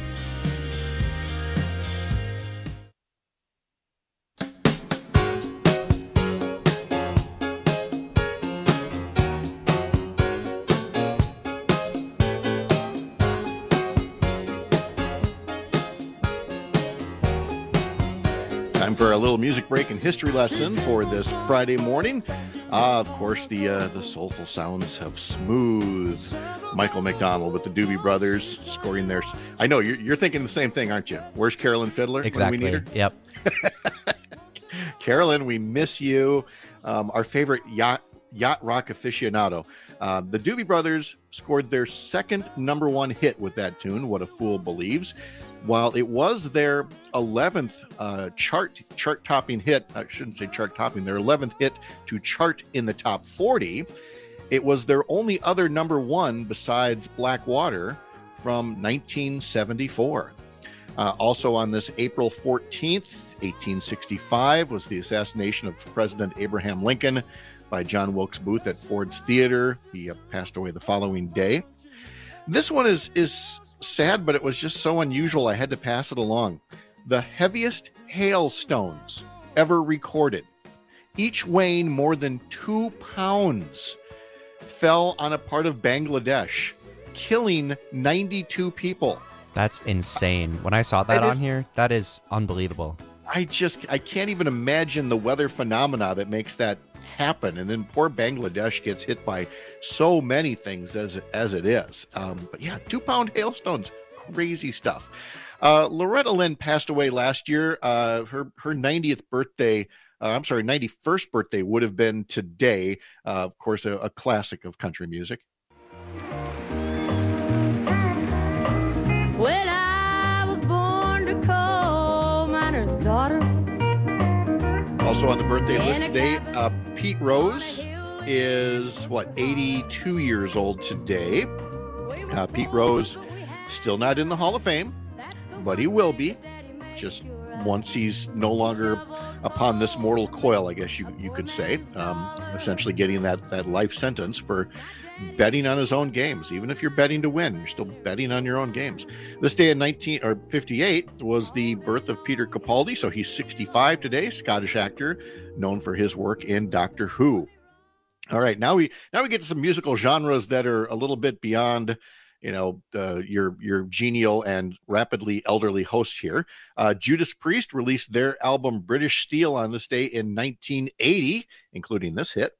Time for a little music break and history lesson for this Friday morning. Of course, the soulful sounds of Smooth. Michael McDonald with the Doobie Brothers scoring their... I know, you're thinking the same thing, aren't you? Where's Carolyn Fiddler? Exactly. When we need her? Yep. Carolyn, we miss you. Our favorite yacht rock aficionado. The Doobie Brothers scored their second number one hit with that tune, What a Fool Believes. While it was their 11th chart-topping hit, I shouldn't say chart-topping, their 11th hit to chart in the top 40, it was their only other number one besides Black Water from 1974. Also on this April 14th, 1865, was the assassination of President Abraham Lincoln by John Wilkes Booth at Ford's Theater. He passed away the following day. This one is sad, but it was just so unusual I had to pass it along. The heaviest hailstones ever recorded, each weighing more than 2 pounds, fell on a part of Bangladesh, killing 92 people. That's insane. When I saw that on here, that is unbelievable. I can't even imagine the weather phenomena that makes that happen. And then poor Bangladesh gets hit by so many things as it is. But yeah, 2-pound hailstones, crazy stuff. Loretta Lynn passed away last year. Her 90th birthday, 91st birthday would have been today. Of course, a classic of country music. Well, I was born to coal miner's daughter. Also on the birthday list today, Pete Rose is, 82 years old today. Pete Rose, still not in the Hall of Fame, but he will be, just once he's no longer upon this mortal coil, I guess you could say, essentially getting that life sentence for betting on his own games. Even if you're betting to win, you're still betting on your own games. This day in 1958 was the birth of Peter Capaldi, so he's 65 today, Scottish actor known for his work in Doctor Who. All right, now we get to some musical genres that are a little bit beyond, your genial and rapidly elderly host here. Judas Priest released their album British Steel on this day in 1980, including this hit.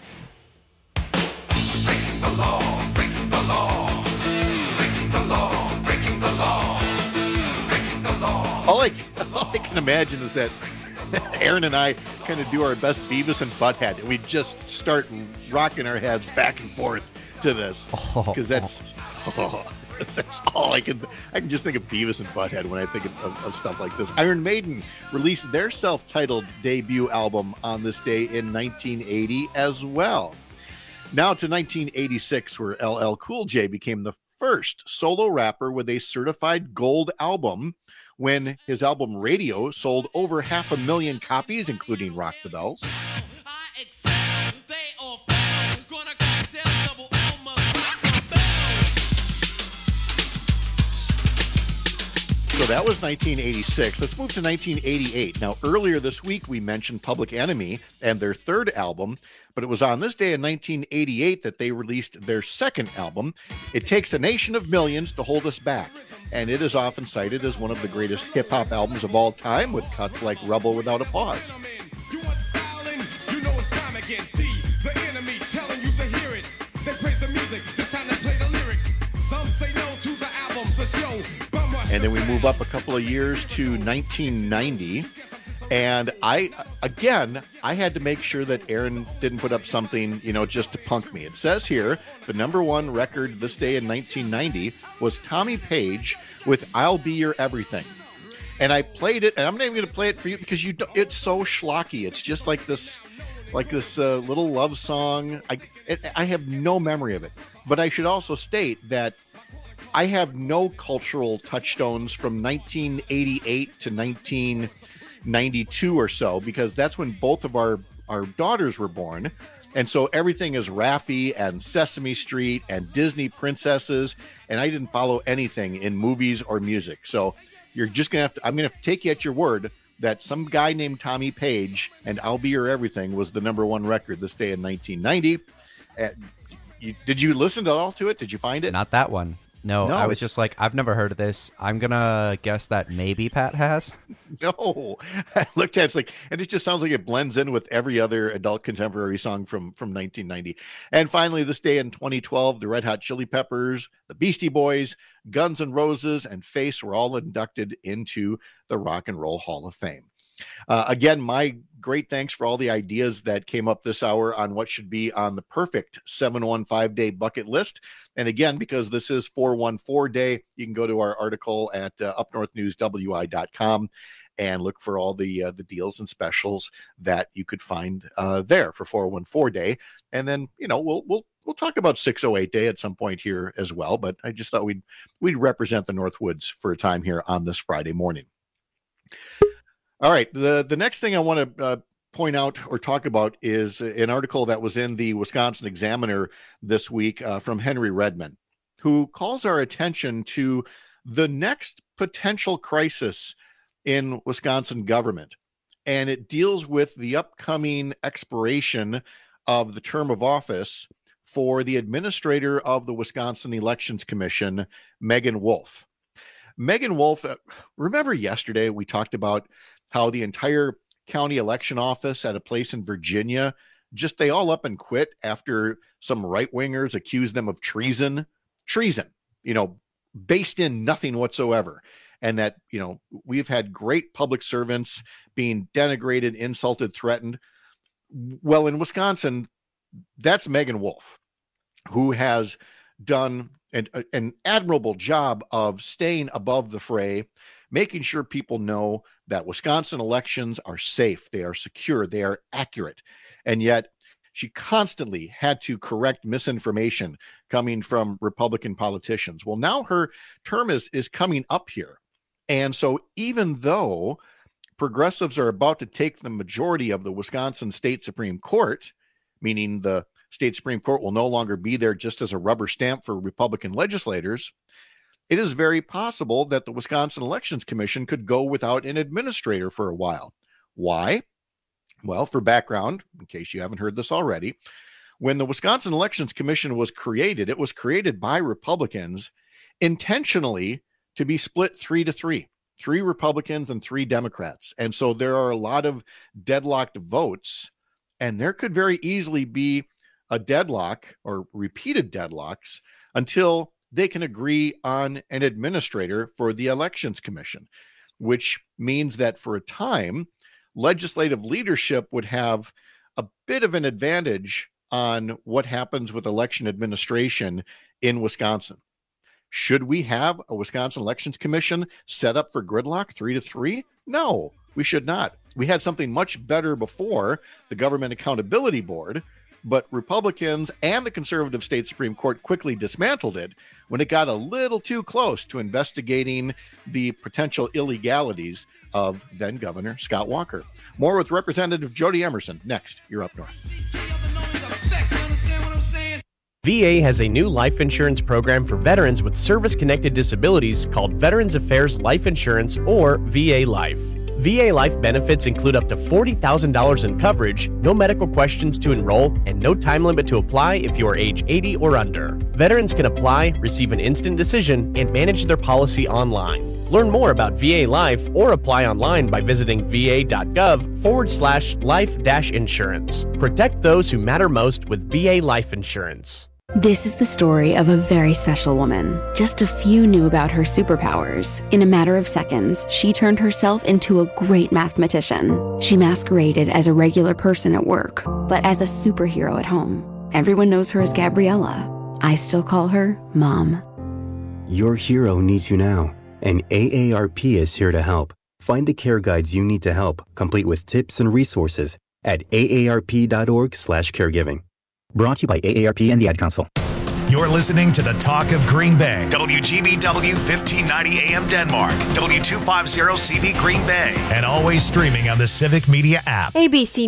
The law, breaking the law, breaking the law, breaking the law, breaking the law. All I can imagine is that Aaron and I kind of do our best Beavis and Butthead, and we just start rocking our heads back and forth to this, because that's all I can just think of Beavis and Butthead when I think of stuff like this. Iron Maiden released their self-titled debut album on this day in 1980 as well. Now to 1986, where LL Cool J became the first solo rapper with a certified gold album when his album Radio sold over 500,000 copies, including Rock the Bells. So that was 1986. Let's move to 1988. Now, earlier this week, we mentioned Public Enemy and their third album, but it was on this day in 1988 that they released their second album, It Takes a Nation of Millions to Hold Us Back. And it is often cited as one of the greatest hip-hop albums of all time, with cuts like Rebel Without a Pause. And then we move up a couple of years to 1990. And I had to make sure that Aaron didn't put up something, just to punk me. It says here, the number one record this day in 1990 was Tommy Page with I'll Be Your Everything. And I played it, and I'm not even going to play it for you because it's so schlocky. It's just like this little love song. I have no memory of it. But I should also state that I have no cultural touchstones from 1988 to 1992 or so, because that's when both of our daughters were born. And so everything is Raffi and Sesame Street and Disney princesses. And I didn't follow anything in movies or music. So you're just going to I'm going to take you at your word that some guy named Tommy Page and I'll Be Your Everything was the number one record this day in 1990. Did you listen at all to it? Did you find it? Not that one. No, I was just like, I've never heard of this. I'm going to guess that maybe Pat has. No, I looked at it, and it just sounds like it blends in with every other adult contemporary song from 1990. And finally, this day in 2012, the Red Hot Chili Peppers, the Beastie Boys, Guns N' Roses, and Face were all inducted into the Rock and Roll Hall of Fame. Again, my great thanks for all the ideas that came up this hour on what should be on the perfect 715-day bucket list. And again, because this is 414 day, you can go to our article at upnorthnewswi.com and look for all the deals and specials that you could find there for 414 day. And then, we'll talk about 608 day at some point here as well. But I just thought we'd represent the Northwoods for a time here on this Friday morning. All right. The next thing I want to point out or talk about is an article that was in the Wisconsin Examiner this week from Henry Redman, who calls our attention to the next potential crisis in Wisconsin government. And it deals with the upcoming expiration of the term of office for the administrator of the Wisconsin Elections Commission, Megan Wolf. Megan Wolf, remember yesterday we talked about how the entire county election office at a place in Virginia, they all up and quit after some right-wingers accused them of treason, based in nothing whatsoever. And that, we've had great public servants being denigrated, insulted, threatened. Well, in Wisconsin, that's Megan Wolf, who has done an admirable job of staying above the fray, making sure people know that Wisconsin elections are safe, they are secure, they are accurate. And yet she constantly had to correct misinformation coming from Republican politicians. Well, now her term is coming up here. And so even though progressives are about to take the majority of the Wisconsin State Supreme Court, meaning the State Supreme Court will no longer be there just as a rubber stamp for Republican legislators, it is very possible that the Wisconsin Elections Commission could go without an administrator for a while. Why? Well, for background, in case you haven't heard this already, when the Wisconsin Elections Commission was created, it was created by Republicans intentionally to be split 3-3, 3 Republicans and 3 Democrats. And so there are a lot of deadlocked votes, and there could very easily be a deadlock or repeated deadlocks until they can agree on an administrator for the Elections Commission, which means that for a time, legislative leadership would have a bit of an advantage on what happens with election administration in Wisconsin. Should we have a Wisconsin Elections Commission set up for gridlock 3-3? No, we should not. We had something much better before, the Government Accountability Board, but Republicans and the conservative state Supreme Court quickly dismantled it when it got a little too close to investigating the potential illegalities of then Governor Scott Walker. More with Representative Jody Emerson next. You're Up North. VA has a new life insurance program for veterans with service-connected disabilities called Veterans Affairs Life Insurance, or VA Life. VA Life benefits include up to $40,000 in coverage, no medical questions to enroll, and no time limit to apply if you are age 80 or under. Veterans can apply, receive an instant decision, and manage their policy online. Learn more about VA Life or apply online by visiting va.gov/life-insurance. Protect those who matter most with VA Life Insurance. This is the story of a very special woman. Just a few knew about her superpowers. In a matter of seconds, she turned herself into a great mathematician. She masqueraded as a regular person at work, but as a superhero at home. Everyone knows her as Gabriella. I still call her Mom. Your hero needs you now, and AARP is here to help. Find the care guides you need to help, complete with tips and resources at aarp.org/caregiving. Brought to you by AARP and the Ad Council. You're listening to the Talk of Green Bay. WGBW 1590 AM Denmark. W250 CV Green Bay. And always streaming on the Civic Media app. ABC